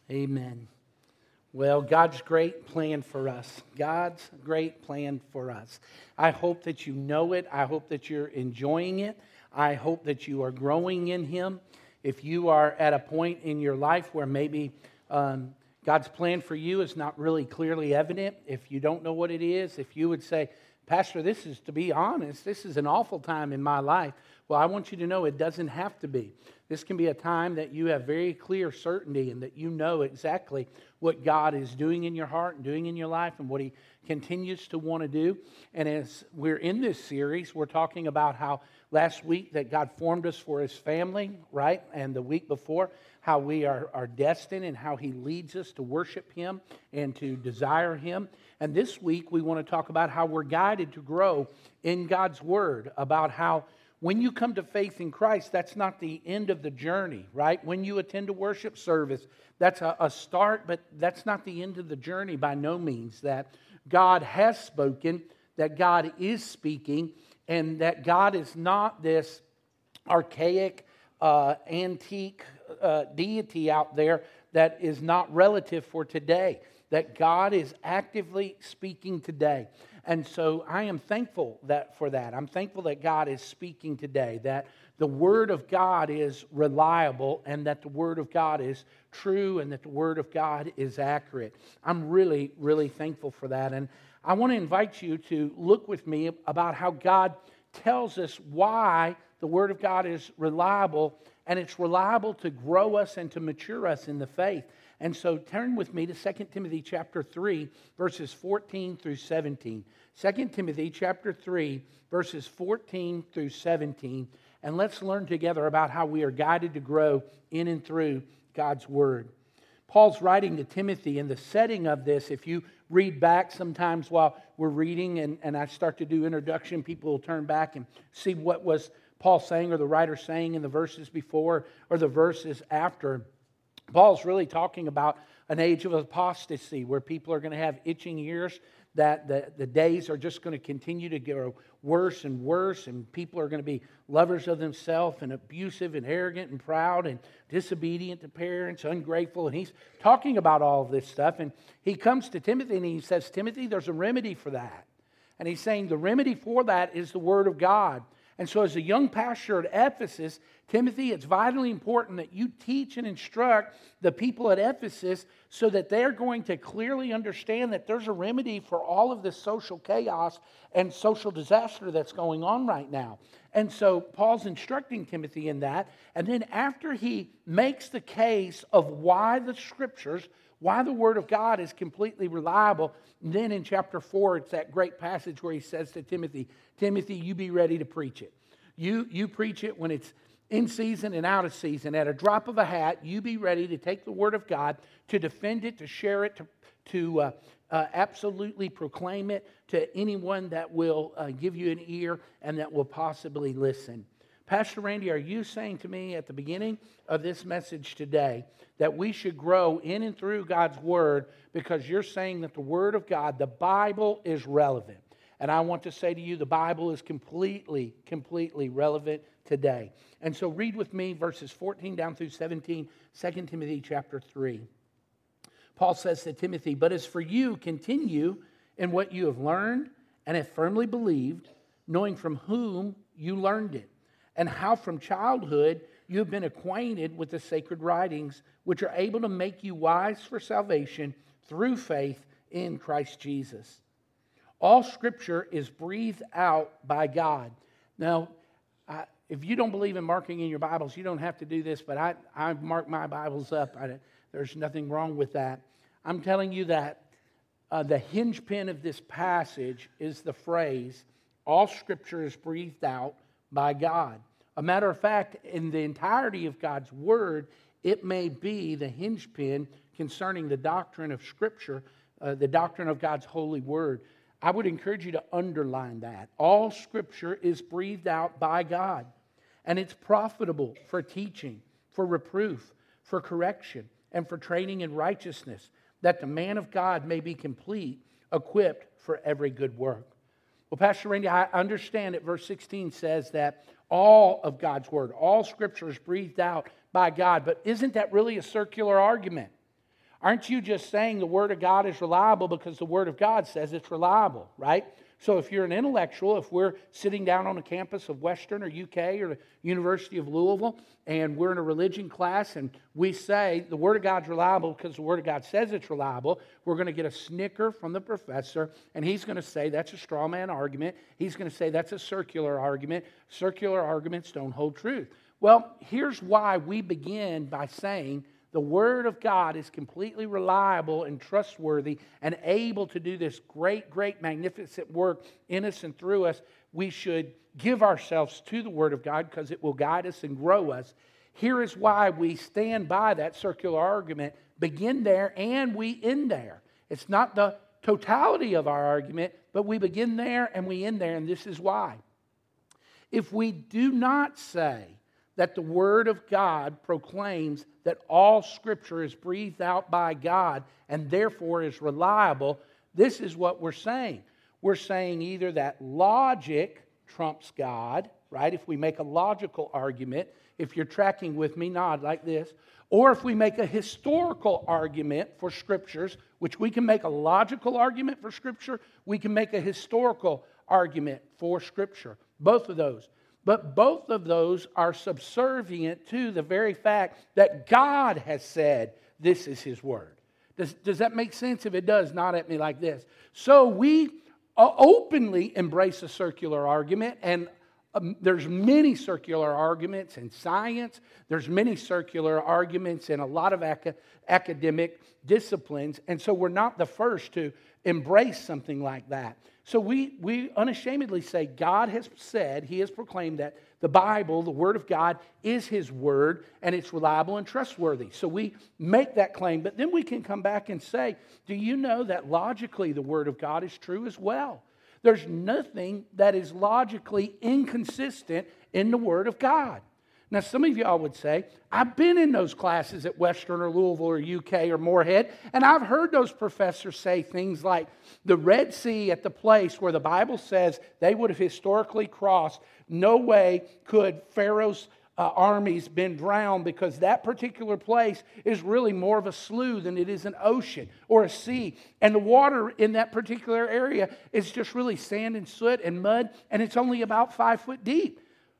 Amen. Well, God's great plan for us. God's great plan for us. I hope that you know it. I hope that you're enjoying it. I hope that you are growing in Him. If you are at a point in your life where maybe God's plan for you is not really clearly evident, if you don't know what it is, if you would say, Pastor, to be honest, this is an awful time in my life. Well, I want you to know it doesn't have to be. This can be a time that you have very clear certainty and that you know exactly what God is doing in your heart and doing in your life and what He continues to want to do. And as we're in this series, we're talking about how last week that God formed us for His family, right? And the week before, how we are destined and how He leads us to worship Him and to desire Him. And this week we want to talk about how we're guided to grow in God's Word, about how when you come to faith in Christ, that's not the end of the journey, right? When you attend a worship service, that's a start, but that's not the end of the journey by no means. That God has spoken, that God is speaking, and that God is not this archaic, antique deity out there that is not relative for today. That God is actively speaking today. And so I am thankful for that. I'm thankful that God is speaking today, that the Word of God is reliable and that the Word of God is true and that the Word of God is accurate. I'm really, really thankful for that. And I want to invite you to look with me about how God tells us why the Word of God is reliable, and it's reliable to grow us and to mature us in the faith. And so turn with me to 2 Timothy chapter 3, verses 14 through 17. 2 Timothy chapter 3, verses 14 through 17. And let's learn together about how we are guided to grow in and through God's Word. Paul's writing to Timothy, in the setting of this, if you read back sometimes while we're reading and I start to do introduction, people will turn back and see what was Paul saying or the writer saying in the verses before or the verses after. Paul's really talking about an age of apostasy where people are going to have itching ears, that the days are just going to continue to grow worse and worse, and people are going to be lovers of themselves and abusive and arrogant and proud and disobedient to parents, ungrateful. And he's talking about all of this stuff. And he comes to Timothy and he says, Timothy, there's a remedy for that. And he's saying the remedy for that is the Word of God. And so as a young pastor at Ephesus, Timothy, it's vitally important that you teach and instruct the people at Ephesus so that they're going to clearly understand that there's a remedy for all of this social chaos and social disaster that's going on right now. And so Paul's instructing Timothy in that. And then after he makes the case of why the Scriptures, why the Word of God is completely reliable, and then in chapter 4, it's that great passage where he says to Timothy, Timothy, you be ready to preach it. You preach it when it's in season and out of season. At a drop of a hat, you be ready to take the Word of God, to defend it, to share it, to absolutely proclaim it to anyone that will give you an ear and that will possibly listen. Pastor Randy, are you saying to me at the beginning of this message today that we should grow in and through God's Word because you're saying that the Word of God, the Bible, is relevant? And I want to say to you, the Bible is completely relevant today. And so read with me verses 14 down through 17, 2 Timothy chapter 3. Paul says to Timothy, but as for you, continue in what you have learned and have firmly believed, knowing from whom you learned it, and how from childhood you have been acquainted with the sacred writings, which are able to make you wise for salvation through faith in Christ Jesus. All Scripture is breathed out by God. Now, if you don't believe in marking in your Bibles, you don't have to do this, but I mark my Bibles up. There's nothing wrong with that. I'm telling you that the hinge pin of this passage is the phrase, all Scripture is breathed out by God. A matter of fact, in the entirety of God's Word, it may be the hinge pin concerning the doctrine of Scripture, the doctrine of God's holy Word. I would encourage you to underline that. All Scripture is breathed out by God, and it's profitable for teaching, for reproof, for correction, and for training in righteousness, that the man of God may be complete, equipped for every good work. Well, Pastor Randy, I understand that verse 16 says that all of God's Word, all Scripture is breathed out by God, but isn't that really a circular argument? aren't you just saying the Word of God is reliable because the Word of God says it's reliable, right? So if you're an intellectual, if we're sitting down on the campus of Western or UK or the University of Louisville, and we're in a religion class and we say the Word of God's reliable because the Word of God says it's reliable, we're going to get a snicker from the professor, and he's going to say that's a straw man argument. He's going to say that's a circular argument. Circular arguments don't hold truth. Well, here's why we begin by saying the Word of God is completely reliable and trustworthy and able to do this great, great, magnificent work in us and through us. We should give ourselves to the Word of God because it will guide us and grow us. Here is why we stand by that circular argument, begin there and we end there. It's not the totality of our argument, but we begin there and we end there, and this is why. If we do not say that the Word of God proclaims that all Scripture is breathed out by God and therefore is reliable, this is what we're saying. We're saying either that logic trumps God, right? If we make a logical argument, if you're tracking with me, nod like this. Or if we make a historical argument for Scriptures, which we can make a logical argument for Scripture, we can make a historical argument for Scripture. Both of those. But both of those are subservient to the very fact that God has said this is His Word. Does that make sense? If it does, nod at me like this. So we openly embrace a circular argument, and there's many circular arguments in science. There's many circular arguments in a lot of academic disciplines, and so we're not the first to embrace something like that. So we unashamedly say God has said, He has proclaimed that the Bible, the Word of God, is His Word, and it's reliable and trustworthy. So we make that claim, but then we can come back and say, do you know that logically the Word of God is true as well? There's nothing that is logically inconsistent in the Word of God. Now, some of y'all would say, I've been in those classes at Western or Louisville or UK or Moorhead, and I've heard those professors say things like, the Red Sea at the place where the Bible says they would have historically crossed, no way could Pharaoh's armies been drowned because that particular place is really more of a slough than it is an ocean or a sea. And the water in that particular area is just really sand and soot and mud, and it's only about 5 foot deep.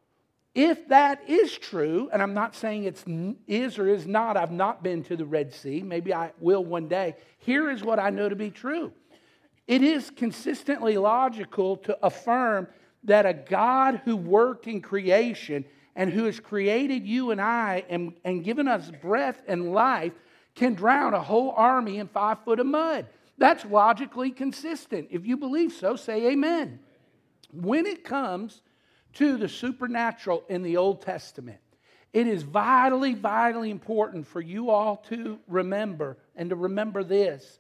If that is true, and I'm not saying it is or is not, I've not been to the Red Sea, maybe I will one day, here is what I know to be true. It is consistently logical to affirm that a God who worked in creation and who has created you and I and given us breath and life can drown a whole army in 5 foot of mud. That's logically consistent. If you believe so, say amen. When it comes to the supernatural in the Old Testament, it is vitally, vitally important for you all to remember, and to remember this.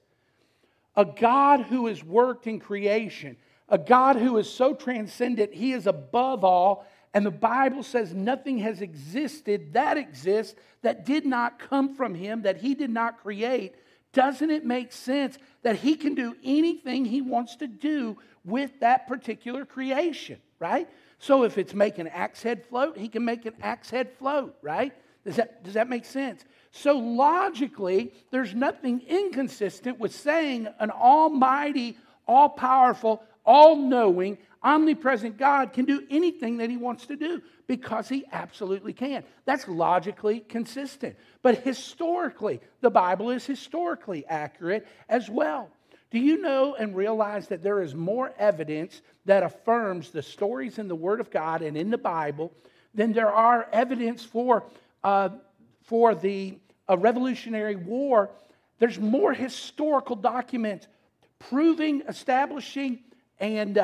A God who has worked in creation, a God who is so transcendent, He is above all, and the Bible says nothing has existed that exists that did not come from Him, that He did not create. Doesn't it make sense that He can do anything He wants to do with that particular creation, right? So if it's make an axe head float, He can make an axe head float, right? Does that make sense? So logically, there's nothing inconsistent with saying an almighty, all-powerful, all-knowing, omnipresent God can do anything that He wants to do because He absolutely can. That's logically consistent. But historically, the Bible is historically accurate as well. Do you know and realize that there is more evidence that affirms the stories in the Word of God and in the Bible than there are evidence for the Revolutionary War? There's more historical documents proving, establishing, and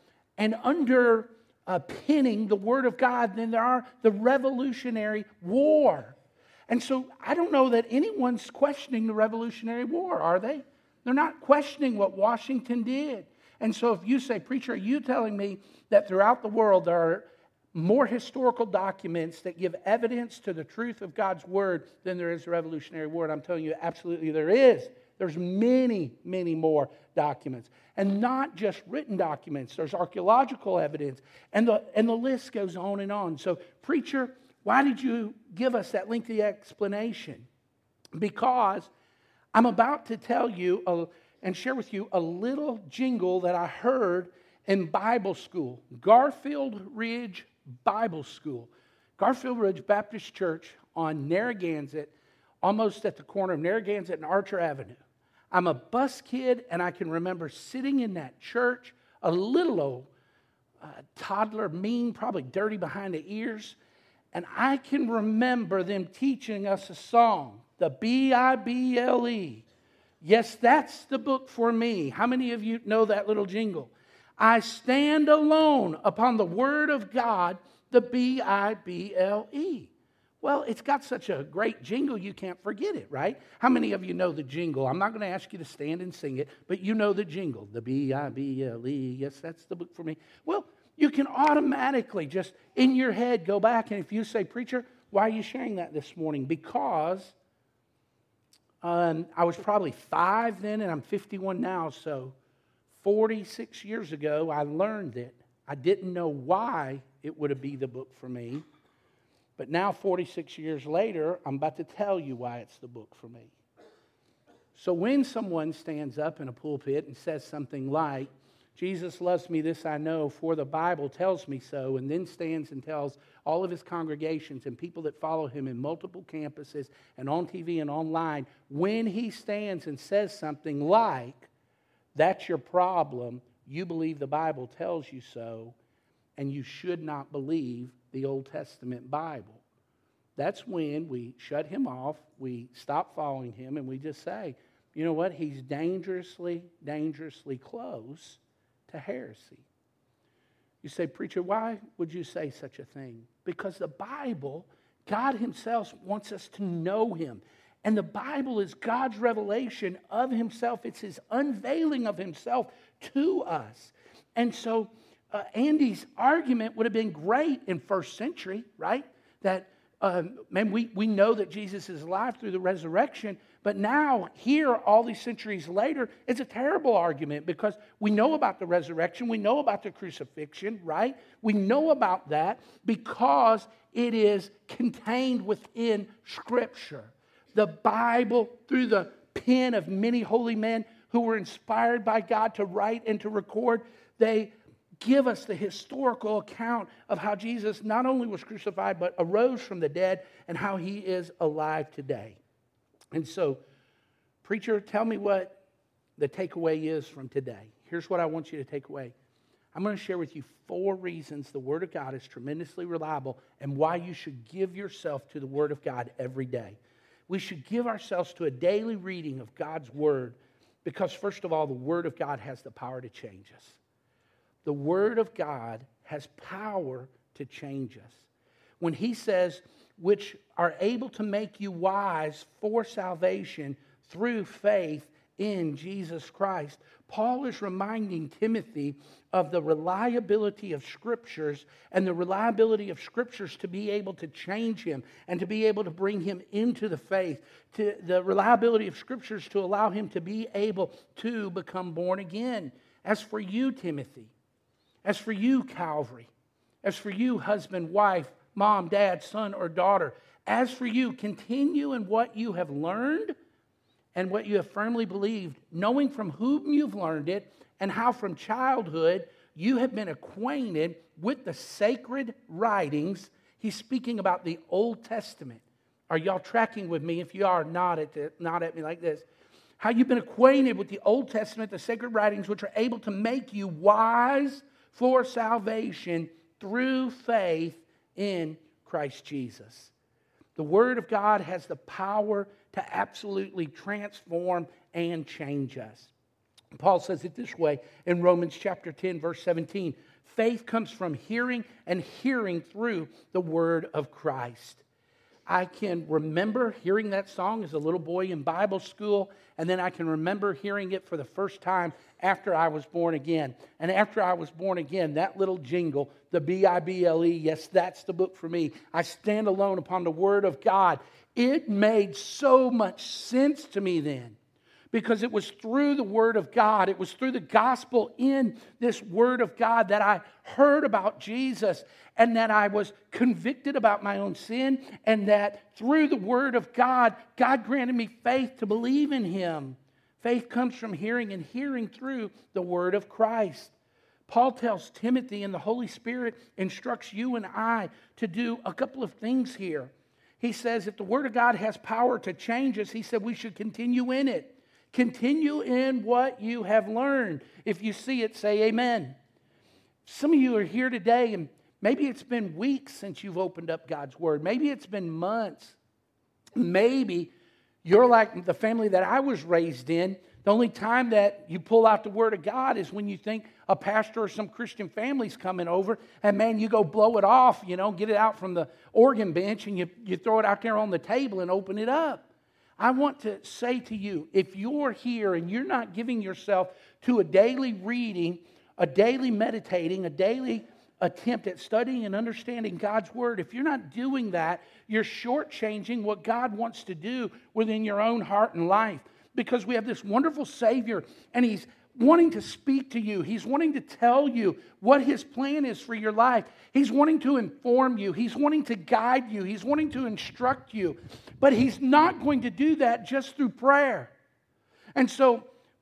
underpinning the Word of God than there are the Revolutionary War. And so I don't know that anyone's questioning the Revolutionary War, are they? They're not questioning what Washington did. And so if you say, preacher, are you telling me that throughout the world there are more historical documents that give evidence to the truth of God's Word than there is the Revolutionary War? And I'm telling you, absolutely there is. There's many, many more documents. And not just written documents. There's archaeological evidence. And the list goes on and on. So, preacher, why did you give us that lengthy explanation? Because I'm about to tell you and share with you a little jingle that I heard in Bible school, Garfield Ridge Bible School. Garfield Ridge Baptist Church on Narragansett, almost at the corner of Narragansett and Archer Avenue. I'm a bus kid, and I can remember sitting in that church, a little old toddler, mean, probably dirty behind the ears, and I can remember them teaching us a song, the Bible. Yes, that's the book for me. How many of you know that little jingle? I stand alone upon the word of God, the Bible. Well, it's got such a great jingle, you can't forget it, right? How many of you know the jingle? I'm not going to ask you to stand and sing it, but you know the jingle, the Bible. Yes, that's the book for me. Well, you can automatically just in your head go back, and if you say, preacher, why are you sharing that this morning? Because I was probably 5 then, and I'm 51 now, so 46 years ago, I learned it. I didn't know why it would be the book for me. But now, 46 years later, I'm about to tell you why it's the book for me. So when someone stands up in a pulpit and says something like, Jesus loves me, this I know, for the Bible tells me so, and then stands and tells all of his congregations and people that follow him in multiple campuses and on TV and online, when he stands and says something like, that's your problem, you believe the Bible tells you so, and you should not believe the Old Testament Bible. That's when we shut him off, we stop following him, and we just say, you know what, he's dangerously, dangerously close to heresy. You say, preacher, why would you say such a thing? Because the Bible, God himself wants us to know him. And the Bible is God's revelation of himself. It's his unveiling of himself to us. And so Andy's argument would have been great in first century, right? That, we know that Jesus is alive through the resurrection. But now, here, all these centuries later, it's a terrible argument because we know about the resurrection. We know about the crucifixion, right? We know about that because it is contained within Scripture. The Bible, through the pen of many holy men who were inspired by God to write and to record, they give us the historical account of how Jesus not only was crucified, but arose from the dead and how he is alive today. And so, preacher, tell me what the takeaway is from today. Here's what I want you to take away. I'm going to share with you 4 reasons the Word of God is tremendously reliable and why you should give yourself to the Word of God every day. We should give ourselves to a daily reading of God's Word because, first of all, the Word of God has the power to change us. The Word of God has power to change us. When he says, which are able to make you wise for salvation through faith in Jesus Christ, Paul is reminding Timothy of the reliability of Scriptures and the reliability of Scriptures to be able to change him and to be able to bring him into the faith, to the reliability of Scriptures to allow him to be able to become born again. As for you, Timothy, as for you, Calvary, as for you, husband, wife, mom, dad, son, or daughter, as for you, continue in what you have learned and what you have firmly believed, knowing from whom you've learned it and how from childhood you have been acquainted with the sacred writings. He's speaking about the Old Testament. Are y'all tracking with me? If you are, nod at me like this. How you've been acquainted with the Old Testament, the sacred writings, which are able to make you wise for salvation through faith in Christ Jesus. The Word of God has the power to absolutely transform and change us. Paul says it this way in Romans chapter 10, verse 17. Faith comes from hearing, and hearing through the Word of Christ. I can remember hearing that song as a little boy in Bible school, and then I can remember hearing it for the first time after I was born again. And after I was born again, that little jingle, the Bible, yes, that's the book for me. I stand alone upon the Word of God. It made so much sense to me then, because it was through the Word of God, it was through the gospel in this Word of God that I heard about Jesus, and that I was convicted about my own sin, and that through the Word of God, God granted me faith to believe in Him. Faith comes from hearing, and hearing through the Word of Christ. Paul tells Timothy, and the Holy Spirit instructs you and I to do a couple of things here. He says if the Word of God has power to change us, he said we should continue in it. Continue in what you have learned. If you see it, say amen. Some of you are here today, and maybe it's been weeks since you've opened up God's Word. Maybe it's been months. Maybe you're like the family that I was raised in. The only time that you pull out the Word of God is when you think a pastor or some Christian family's coming over, and man, you go blow it off, get it out from the organ bench, and you throw it out there on the table and open it up. I want to say to you, if you're here and you're not giving yourself to a daily reading, a daily meditating, a daily attempt at studying and understanding God's Word, if you're not doing that, you're shortchanging what God wants to do within your own heart and life. Because we have this wonderful Savior, and He's wanting to speak to you. He's wanting to tell you what His plan is for your life. He's wanting to inform you. He's wanting to guide you. He's wanting to instruct you. But He's not going to do that just through prayer. And so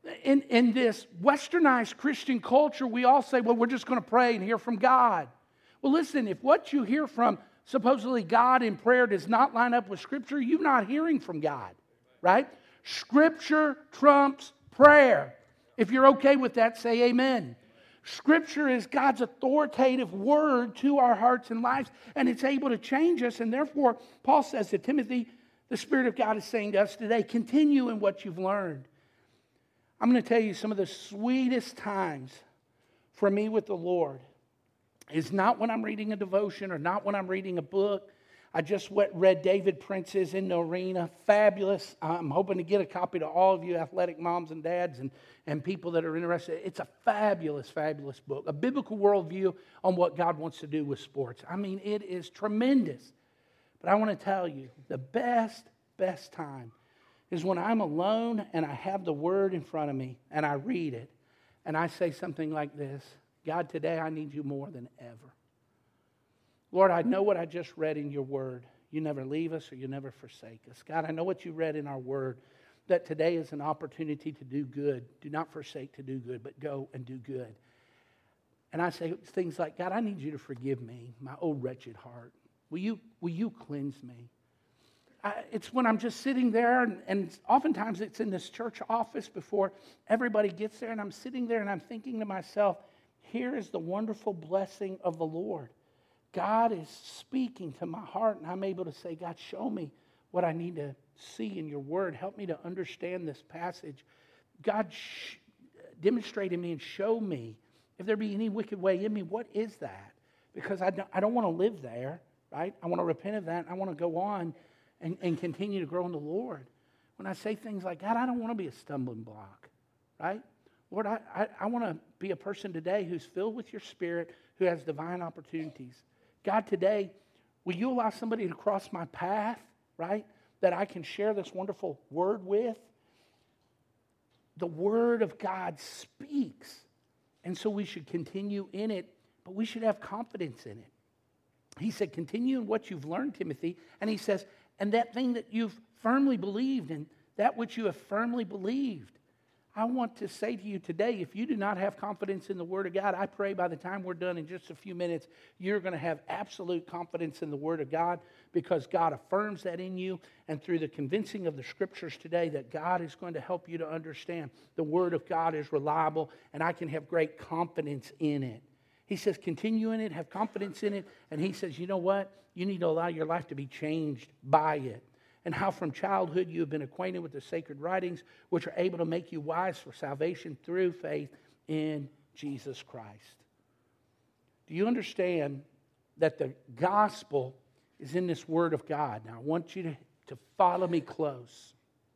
in this westernized Christian culture, we all say, well, we're just going to pray and hear from God. Well, listen, if what you hear from supposedly God in prayer does not line up with Scripture, you're not hearing from God, right? Scripture trumps prayer. If you're okay with that, say amen. Scripture is God's authoritative word to our hearts and lives, and it's able to change us. And therefore, Paul says to Timothy, the Spirit of God is saying to us today, continue in what you've learned. I'm going to tell you some of the sweetest times for me with the Lord is not when I'm reading a devotion or not when I'm reading a book. I just read David Prince's In the Arena. Fabulous. I'm hoping to get a copy to all of you athletic moms and dads and people that are interested. It's a fabulous, fabulous book. A biblical worldview on what God wants to do with sports. I mean, it is tremendous. But I want to tell you, the best time is when I'm alone and I have the Word in front of me and I read it. And I say something like this: God, today I need you more than ever. Lord, I know what I just read in your word. You never leave us or you never forsake us. God, I know what you read in our word, that today is an opportunity to do good. Do not forsake to do good, but go and do good. And I say things like, God, I need you to forgive me, my old wretched heart. Will you cleanse me? It's when I'm just sitting there, and oftentimes it's in this church office before everybody gets there, and I'm sitting there and I'm thinking to myself, here is the wonderful blessing of the Lord. God is speaking to my heart, and I'm able to say, God, show me what I need to see in your word. Help me to understand this passage. God, demonstrate in me and show me if there be any wicked way in me. What is that? Because I don't want to live there, right? I want to repent of that. I want to go on and continue to grow in the Lord. When I say things like, God, I don't want to be a stumbling block, right? Lord, I want to be a person today who's filled with your Spirit, who has divine opportunities. God, today, will you allow somebody to cross my path, right, that I can share this wonderful word with? The Word of God speaks, and so we should continue in it, but we should have confidence in it. He said, continue in what you've learned, Timothy, and he says, and that thing that you've firmly believed, and that which you have firmly believed. I want to say to you today, if you do not have confidence in the Word of God, I pray by the time we're done in just a few minutes, you're going to have absolute confidence in the Word of God, because God affirms that in you, and through the convincing of the Scriptures today, that God is going to help you to understand the Word of God is reliable, and I can have great confidence in it. He says, continue in it, have confidence in it, and he says, you know what? You need to allow your life to be changed by it. And how from childhood you have been acquainted with the sacred writings, which are able to make you wise for salvation through faith in Jesus Christ. Do you understand that the gospel is in this Word of God? Now, I want you to follow me close.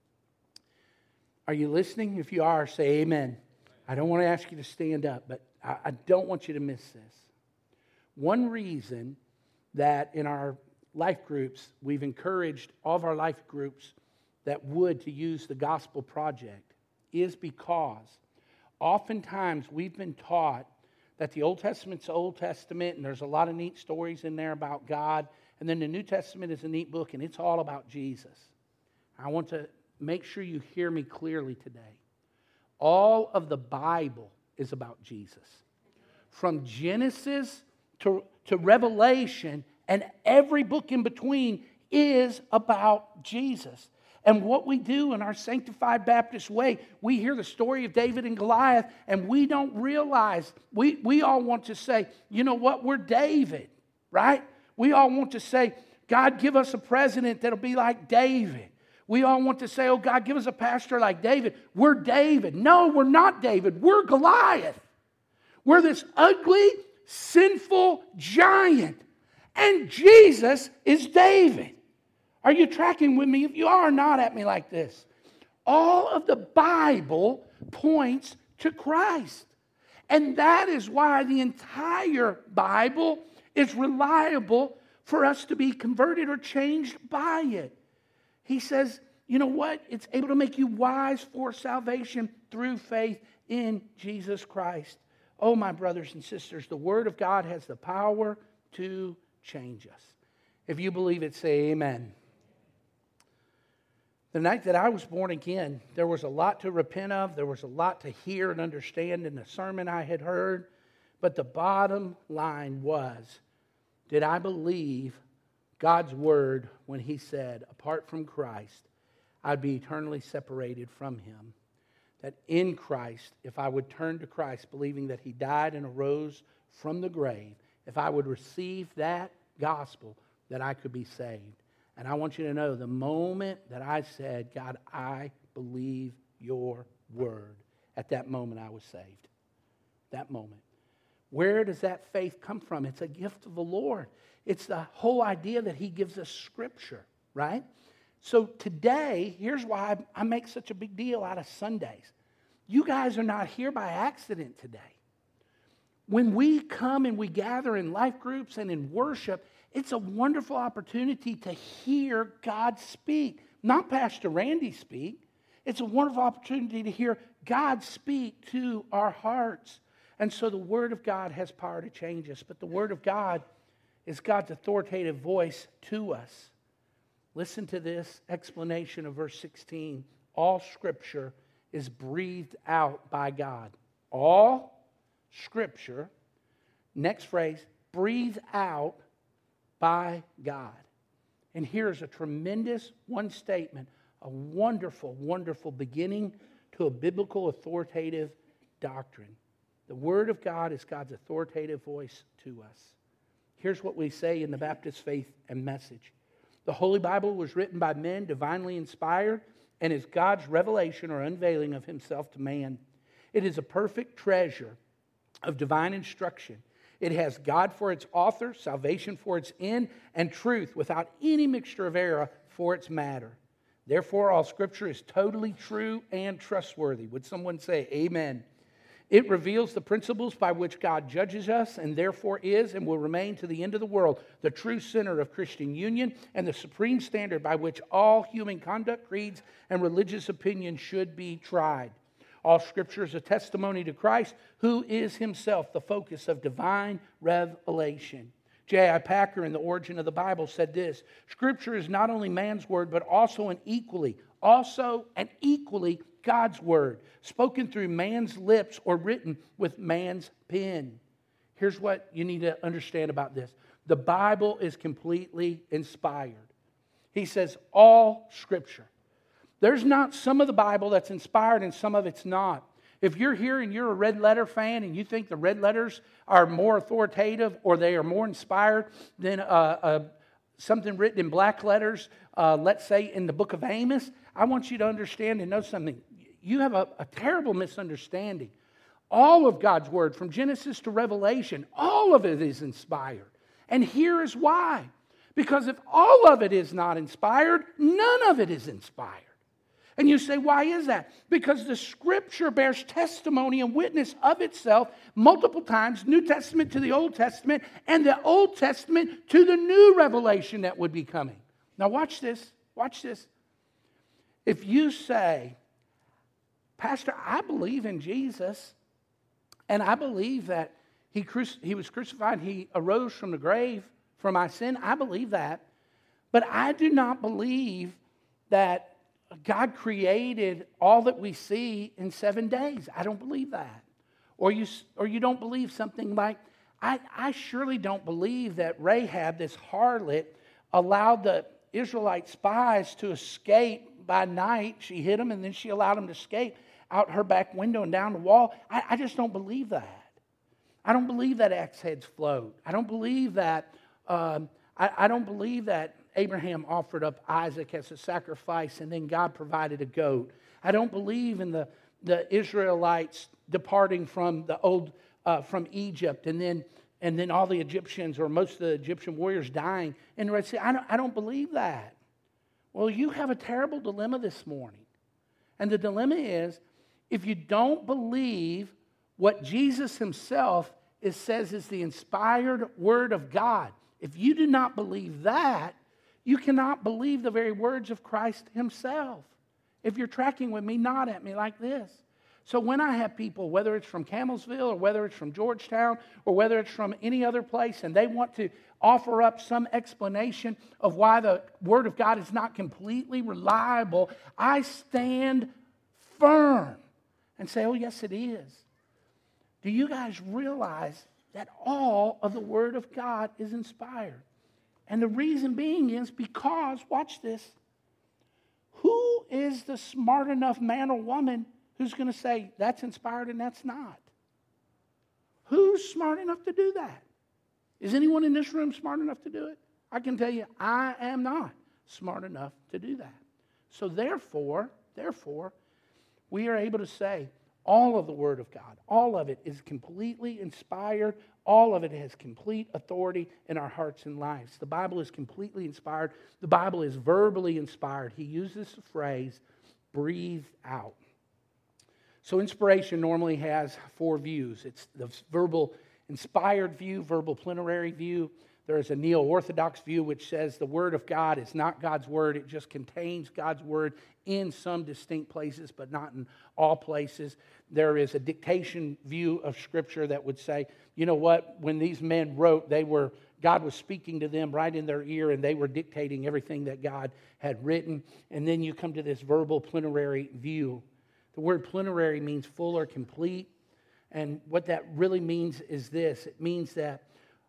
Are you listening? If you are, say amen. I don't want to ask you to stand up, but I don't want you to miss this. One reason that in our life groups, we've encouraged all of our life groups that would to use the Gospel Project. is because oftentimes we've been taught that the Old Testament's the Old Testament, and there's a lot of neat stories in there about God, and then the New Testament is a neat book, and it's all about Jesus. I want to make sure you hear me clearly today. All of the Bible is about Jesus. From Genesis to Revelation, and every book in between is about Jesus. And what we do in our sanctified Baptist way, we hear the story of David and Goliath, and we don't realize, we all want to say, you know what, we're David, right? We all want to say, God, give us a president that'll be like David. We all want to say, oh, God, give us a pastor like David. We're David. No, we're not David. We're Goliath. We're this ugly, sinful giant. And Jesus is David. Are you tracking with me? If you are, not at me like this. All of the Bible points to Christ. And that is why the entire Bible is reliable for us to be converted or changed by it. He says, you know what? It's able to make you wise for salvation through faith in Jesus Christ. Oh, my brothers and sisters, the Word of God has the power to change us. If you believe it, say amen. The night that I was born again, there was a lot to repent of. There was a lot to hear and understand in the sermon I had heard. But the bottom line was, did I believe God's word when He said, apart from Christ, I'd be eternally separated from Him? That in Christ, if I would turn to Christ, believing that He died and arose from the grave, if I would receive that gospel, that I could be saved. And I want you to know, the moment that I said, God, I believe your word, at that moment I was saved. That moment. Where does that faith come from? It's a gift of the Lord. It's the whole idea that He gives us Scripture, right? So today, here's why I make such a big deal out of Sundays. You guys are not here by accident today. When we come and we gather in life groups and in worship, it's a wonderful opportunity to hear God speak. Not Pastor Randy speak. It's a wonderful opportunity to hear God speak to our hearts. And so the Word of God has power to change us. But the Word of God is God's authoritative voice to us. Listen to this explanation of verse 16. All Scripture is breathed out by God. All Scripture, next phrase, breathed out by God. And here's a tremendous one statement, a wonderful, wonderful beginning to a biblical authoritative doctrine. The Word of God is God's authoritative voice to us. Here's what we say in the Baptist Faith and Message. The Holy Bible was written by men, divinely inspired, and is God's revelation or unveiling of Himself to man. It is a perfect treasure of divine instruction. It has God for its author, salvation for its end, and truth without any mixture of error for its matter. Therefore, all Scripture is totally true and trustworthy. Would someone say amen? It reveals the principles by which God judges us and therefore is and will remain to the end of the world the true center of Christian union and the supreme standard by which all human conduct, creeds, and religious opinions should be tried. All Scripture is a testimony to Christ, who is Himself the focus of divine revelation. J.I. Packer, in The Origin of the Bible, said this: Scripture is not only man's word, but also and equally God's word, spoken through man's lips or written with man's pen. Here's what you need to understand about this. The Bible is completely inspired. He says all Scripture. There's not some of the Bible that's inspired and some of it's not. If you're here and you're a red letter fan and you think the red letters are more authoritative or they are more inspired than something written in black letters, let's say in the book of Amos, I want you to understand and know something. You have a terrible misunderstanding. All of God's Word, from Genesis to Revelation, all of it is inspired. And here is why. Because if all of it is not inspired, none of it is inspired. And you say, why is that? Because the Scripture bears testimony and witness of itself multiple times, New Testament to the Old Testament, and the Old Testament to the new revelation that would be coming. Now watch this. Watch this. If you say, Pastor, I believe in Jesus, and I believe that he was crucified, he arose from the grave for my sin. I believe that. But I do not believe that God created all that we see in 7 days. I don't believe that. Or you don't believe something like, I surely don't believe that Rahab, this harlot, allowed the Israelite spies to escape by night. She hid them and then she allowed them to escape out her back window and down the wall. I just don't believe that. I don't believe that axe heads flowed. I don't believe that. I don't believe that Abraham offered up Isaac as a sacrifice and then God provided a goat. I don't believe in the Israelites departing from from Egypt and then all the Egyptians or most of the Egyptian warriors dying in the Red Sea. I don't believe that. Well, you have a terrible dilemma this morning. And the dilemma is, if you don't believe what Jesus himself says is the inspired word of God, if you do not believe that, you cannot believe the very words of Christ himself. If you're tracking with me, nod at me like this. So when I have people, whether it's from Camelsville or whether it's from Georgetown or whether it's from any other place, and they want to offer up some explanation of why the Word of God is not completely reliable, I stand firm and say, oh, yes, it is. Do you guys realize that all of the Word of God is inspired? And the reason being is because, watch this, who is the smart enough man or woman who's going to say that's inspired and that's not? Who's smart enough to do that? Is anyone in this room smart enough to do it? I can tell you, I am not smart enough to do that. So therefore, we are able to say all of the Word of God, all of it is completely inspired. All of it has complete authority in our hearts and lives. The Bible is completely inspired. The Bible is verbally inspired. He uses the phrase, breathed out. So inspiration normally has 4 views. It's the verbal inspired view, verbal plenary view. There is a neo-orthodox view which says the Word of God is not God's Word. It just contains God's Word in some distinct places, but not in all places. There is a dictation view of Scripture that would say, you know what, when these men wrote, God was speaking to them right in their ear, and they were dictating everything that God had written. And then you come to this verbal plenary view. The word plenary means full or complete. And what that really means is this. It means that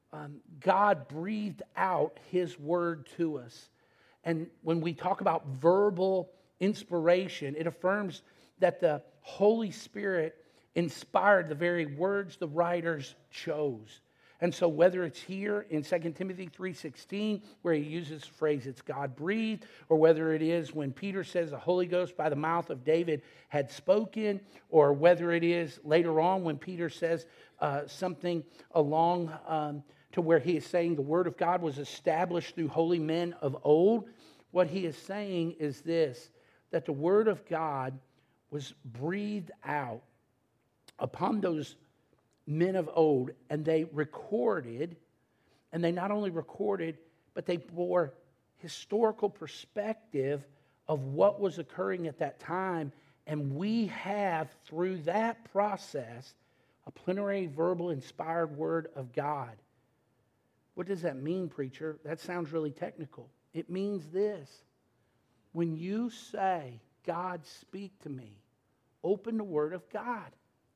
God breathed out His Word to us. And when we talk about verbal inspiration, it affirms that the Holy Spirit inspired the very words the writers chose. And so whether it's here in 2 Timothy 3:16, where he uses the phrase, it's God-breathed, or whether it is when Peter says the Holy Ghost by the mouth of David had spoken, or whether it is later on when Peter says something along to where he is saying the Word of God was established through holy men of old, what he is saying is this, that the Word of God was breathed out upon those men of old, and they recorded, and they not only recorded, but they bore historical perspective of what was occurring at that time, and we have, through that process, a plenary, verbal, inspired Word of God. What does that mean, preacher? That sounds really technical. It means this. When you say, God, speak to me, open the Word of God.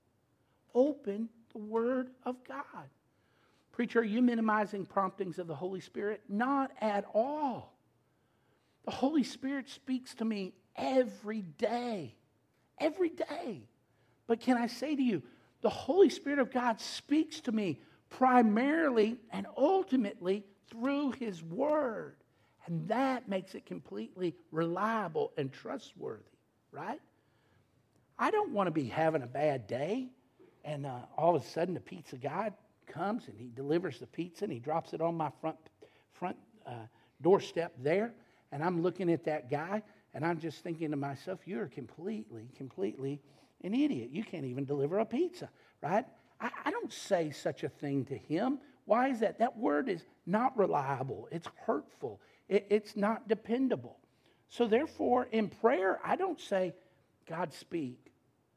Open the Word of God. Preacher, are you minimizing promptings of the Holy Spirit? Not at all. The Holy Spirit speaks to me every day. Every day. But can I say to you, the Holy Spirit of God speaks to me primarily and ultimately through His Word. And that makes it completely reliable and trustworthy, right? I don't want to be having a bad day and all of a sudden the pizza guy comes and he delivers the pizza and he drops it on my front doorstep there. And I'm looking at that guy and I'm just thinking to myself, you're completely an idiot. You can't even deliver a pizza, right? I don't say such a thing to him. Why is that? That word is not reliable. It's hurtful. It's not dependable. So therefore, in prayer, I don't say, God, speak.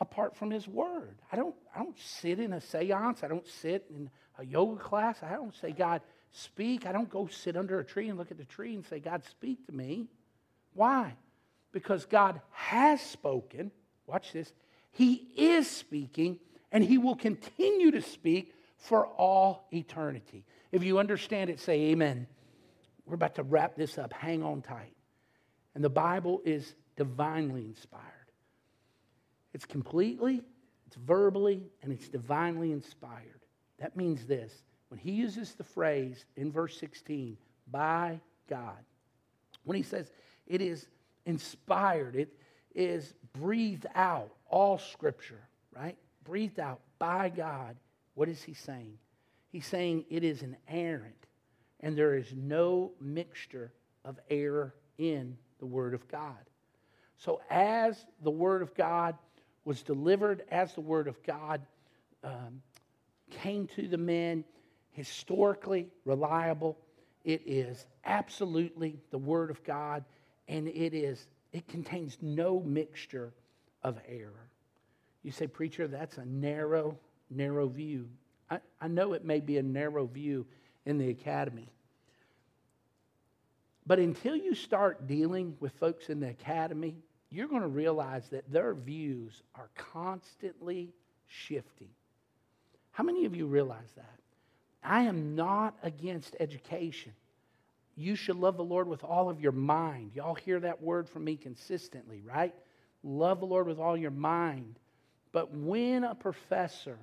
apart from His Word. I don't sit in a seance. I don't sit in a yoga class. I don't say, God, speak. I don't go sit under a tree and look at the tree and say, God, speak to me. Why? Because God has spoken. Watch this. He is speaking, and He will continue to speak for all eternity. If you understand it, say amen. We're about to wrap this up. Hang on tight. And the Bible is divinely inspired. It's completely, it's verbally, and it's divinely inspired. That means this. When he uses the phrase in verse 16, by God, when he says it is inspired, it is breathed out, all Scripture, right? Breathed out by God. What is he saying? He's saying it is inerrant, and there is no mixture of error in the Word of God. So as the Word of God was delivered, as the Word of God came to the men, historically reliable, it is absolutely the Word of God, and it contains no mixture of error. You say, preacher, that's a narrow view. I know it may be a narrow view in the academy. But until you start dealing with folks in the academy, you're going to realize that their views are constantly shifting. How many of you realize that? I am not against education. You should love the Lord with all of your mind. Y'all hear that word from me consistently, right? Love the Lord with all your mind. But when a professor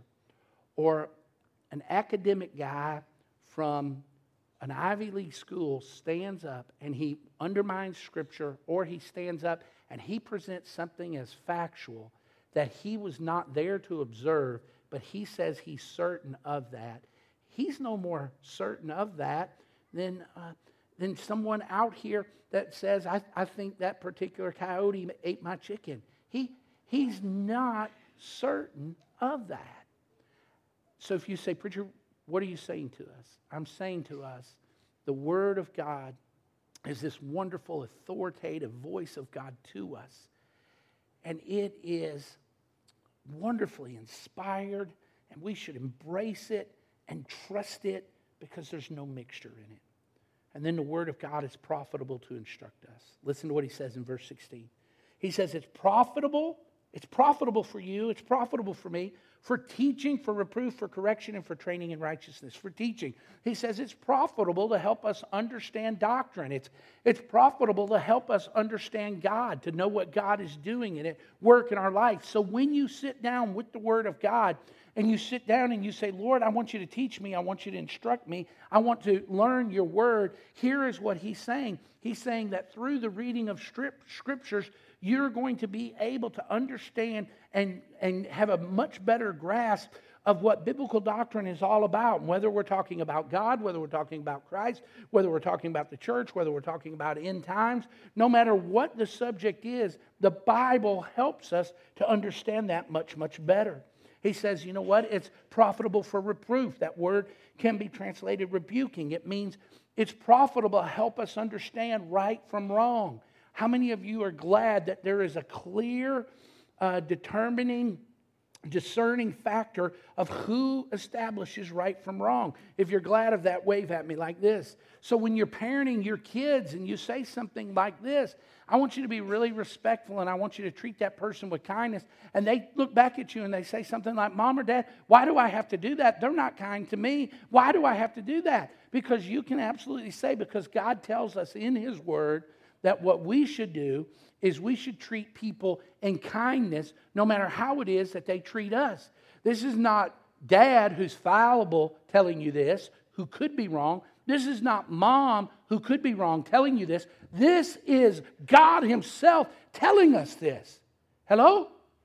or an academic guy from an Ivy League school stands up and he undermines Scripture, or he stands up and he presents something as factual that he was not there to observe, but he says he's certain of that, he's no more certain of that than someone out here that says, I think that particular coyote ate my chicken. He's not certain of that. So if you say, preacher, what are you saying to us? I'm saying to us, the Word of God is this wonderful, authoritative voice of God to us. And it is wonderfully inspired, and we should embrace it and trust it because there's no mixture in it. And then the Word of God is profitable to instruct us. Listen to what he says in verse 16. He says it's profitable. It's profitable for you. It's profitable for me. For teaching, for reproof, for correction, and for training in righteousness. For teaching. He says it's profitable to help us understand doctrine. It's profitable to help us understand God, to know what God is doing in it, work in our life. So when you sit down with the Word of God, and you sit down and you say, Lord, I want you to teach me. I want you to instruct me. I want to learn your Word. Here is what he's saying. He's saying that through the reading of Scriptures, you're going to be able to understand and have a much better grasp of what biblical doctrine is all about. Whether we're talking about God, whether we're talking about Christ, whether we're talking about the church, whether we're talking about end times, no matter what the subject is, the Bible helps us to understand that much, much better. He says, you know what? It's profitable for reproof. That word can be translated rebuking. It means it's profitable to help us understand right from wrong. How many of you are glad that there is a clear, discerning factor of who establishes right from wrong? If you're glad of that, wave at me like this. So when you're parenting your kids and you say something like this, I want you to be really respectful, and I want you to treat that person with kindness. And they look back at you and they say something like, Mom or Dad, why do I have to do that? They're not kind to me. Why do I have to do that? Because you can absolutely say, because God tells us in His Word that what we should do is we should treat people in kindness no matter how it is that they treat us. This is not Dad who's fallible telling you this, who could be wrong. This is not Mom who could be wrong telling you this. This is God Himself telling us this. Hello?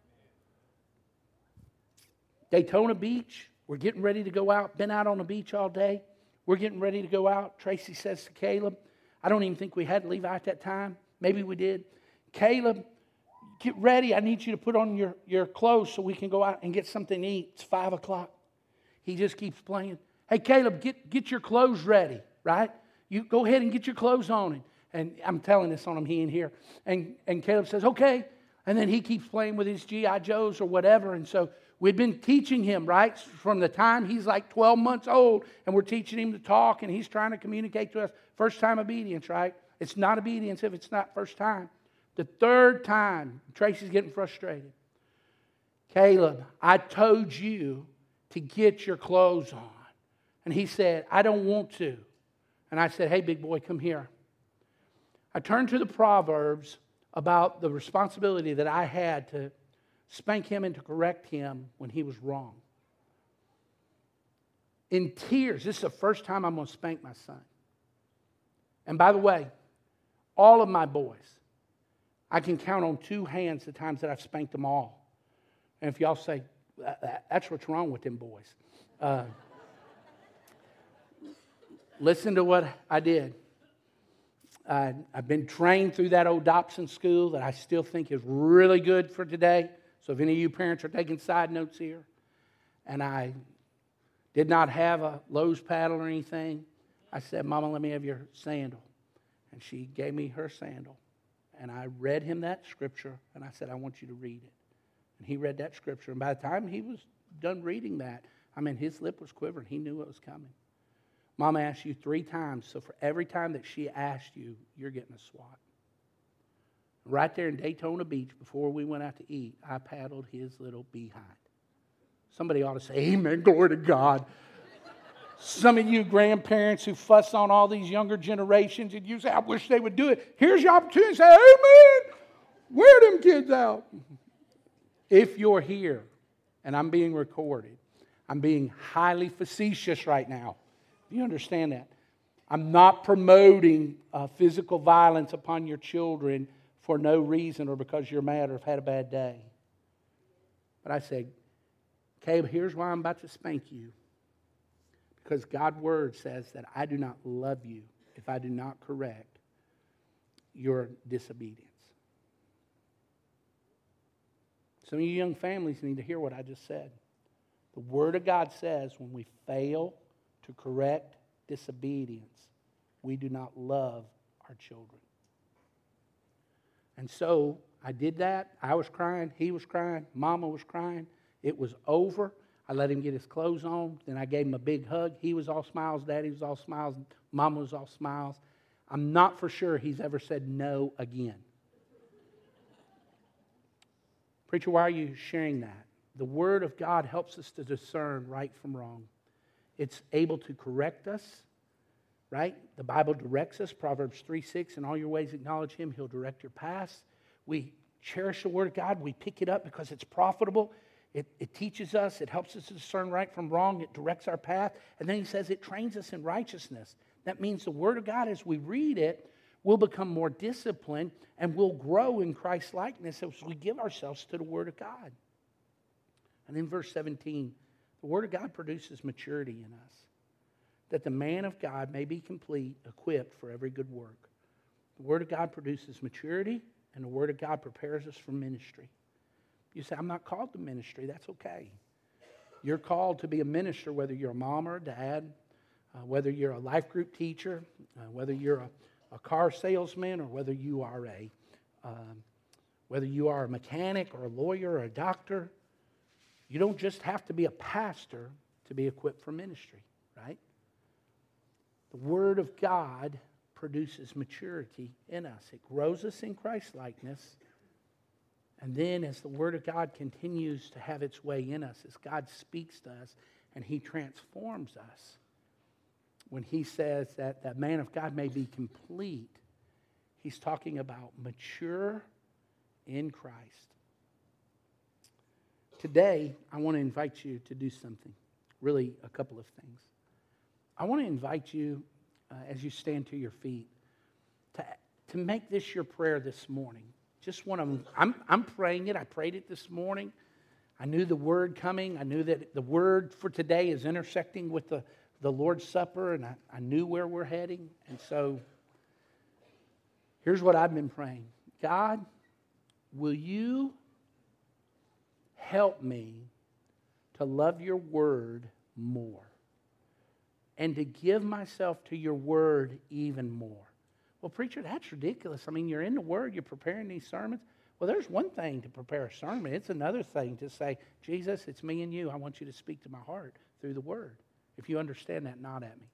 Daytona Beach. We're getting ready to go out. Been out on the beach all day. We're getting ready to go out. Tracy says to Caleb, I don't even think we had Levi at that time. Maybe we did. Caleb, get ready. I need you to put on your clothes so we can go out and get something to eat. It's 5 o'clock. He just keeps playing. Hey, Caleb, get your clothes ready, right? You go ahead and get your clothes on. And I'm telling this on him, he ain't here. And Caleb says, okay. And then he keeps playing with his G.I. Joes or whatever. And so we've been teaching him, right, from the time he's like 12 months old, and we're teaching him to talk, and he's trying to communicate to us. First time obedience, right? It's not obedience if it's not first time. The third time, Tracy's getting frustrated. Caleb, I told you to get your clothes on. And he said, I don't want to. And I said, hey, big boy, come here. I turned to the Proverbs about the responsibility that I had to spank him and to correct him when he was wrong. In tears, this is the first time I'm going to spank my son. And by the way, all of my boys, I can count on two hands the times that I've spanked them all. And if y'all say, that's what's wrong with them boys. Listen to what I did. I've been trained through that old Dobson school that I still think is really good for today. So if any of you parents are taking side notes here, and I did not have a Lowe's paddle or anything, I said, Mama, let me have your sandal. And she gave me her sandal. And I read him that scripture, and I said, I want you to read it. And he read that scripture. And by the time he was done reading that, his lip was quivering. He knew what was coming. Mama asked you 3 times, so for every time that she asked you, you're getting a swat. Right there in Daytona Beach, before we went out to eat, I paddled his little behind. Somebody ought to say, amen, glory to God. Some of you grandparents who fuss on all these younger generations and you say, I wish they would do it. Here's your opportunity to say, amen. Wear them kids out. If you're here, and I'm being recorded, I'm being highly facetious right now. You understand that? I'm not promoting physical violence upon your children for no reason or because you're mad or have had a bad day. But I said, Caleb, here's why I'm about to spank you. Because God's word says that I do not love you if I do not correct your disobedience. Some of you young families need to hear what I just said. The word of God says when we fail to correct disobedience, we do not love our children. And so I did that. I was crying. He was crying. Mama was crying. It was over. I let him get his clothes on. Then I gave him a big hug. He was all smiles. Daddy was all smiles. Mama was all smiles. I'm not for sure he's ever said no again. Preacher, why are you sharing that? The Word of God helps us to discern right from wrong. It's able to correct us, right? The Bible directs us. Proverbs 3:6, in all your ways acknowledge Him. He'll direct your paths. We cherish the Word of God. We pick it up because it's profitable. It teaches us. It helps us to discern right from wrong. It directs our path. And then he says it trains us in righteousness. That means the Word of God, as we read it, we'll become more disciplined and we'll grow in Christ's likeness as we give ourselves to the Word of God. And in verse 17, the Word of God produces maturity in us, that the man of God may be complete, equipped for every good work. The Word of God produces maturity, and the Word of God prepares us for ministry. You say, I'm not called to ministry. That's okay. You're called to be a minister, whether you're a mom or a dad, whether you're a life group teacher, whether you're a car salesman, or whether you are a mechanic or a lawyer or a doctor. You don't just have to be a pastor to be equipped for ministry, right? The Word of God produces maturity in us. It grows us in Christ's likeness. And then as the Word of God continues to have its way in us, as God speaks to us and He transforms us, when He says that that man of God may be complete, He's talking about mature in Christ. Today, I want to invite you to do something, really a couple of things. I want to invite you, as you stand to your feet, to make this your prayer this morning. Just one of them. I'm praying it. I prayed it this morning. I knew the word coming. I knew that the word for today is intersecting with the Lord's Supper, and I knew where we're heading. And so, here's what I've been praying. God, will you help me to love your word more and to give myself to your word even more? Well, preacher, that's ridiculous. I mean, you're in the Word, you're preparing these sermons. Well, there's one thing to prepare a sermon. It's another thing to say, Jesus, it's me and you. I want you to speak to my heart through the Word. If you understand that, nod at me.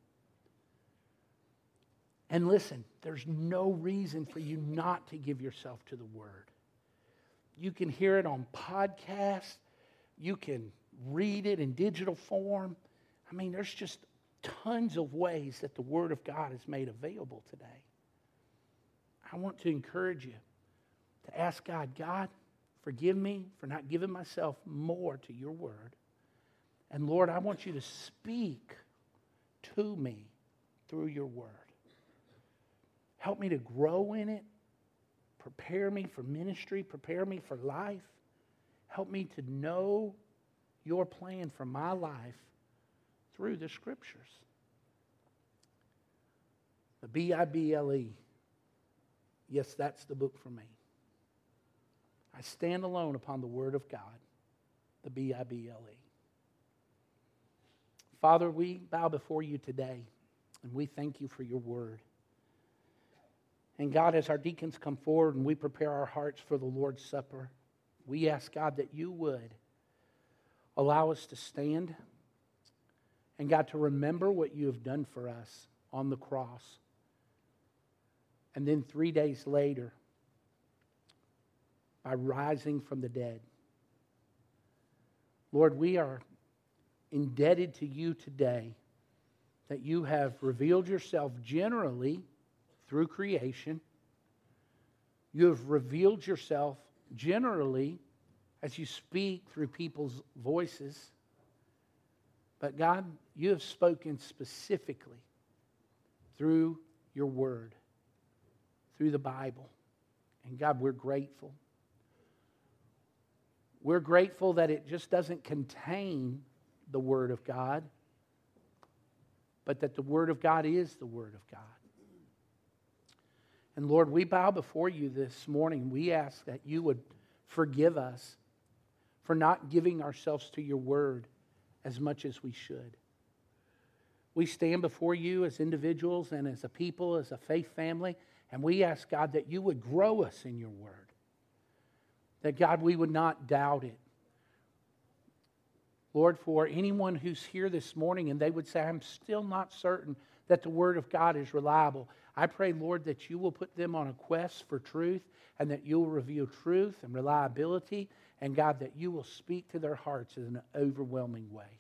And listen, there's no reason for you not to give yourself to the Word. You can hear it on podcasts. You can read it in digital form. I mean, there's just tons of ways that the Word of God is made available today. I want to encourage you to ask God, God, forgive me for not giving myself more to your Word. And Lord, I want you to speak to me through your Word. Help me to grow in it. Prepare me for ministry. Prepare me for life. Help me to know your plan for my life through the Scriptures. The Bible. Yes, that's the book for me. I stand alone upon the Word of God. The Bible. Father, we bow before you today, and we thank you for your Word. And God, as our deacons come forward and we prepare our hearts for the Lord's Supper, we ask, God, that you would allow us to stand and, God, to remember what you have done for us on the cross. And then 3 days later, by rising from the dead. Lord, we are indebted to you today that you have revealed yourself generally through creation. You have revealed yourself generally as you speak through people's voices. But God, you have spoken specifically through your Word, through the Bible. And God, we're grateful. We're grateful that it just doesn't contain the Word of God, but that the Word of God is the Word of God. And Lord, we bow before you this morning. We ask that you would forgive us for not giving ourselves to your Word as much as we should. We stand before you as individuals and as a people, as a faith family, and we ask, God, that you would grow us in your Word. That, God, we would not doubt it. Lord, for anyone who's here this morning and they would say, I'm still not certain that the Word of God is reliable, I pray, Lord, that you will put them on a quest for truth and that you will reveal truth and reliability, and God, that you will speak to their hearts in an overwhelming way.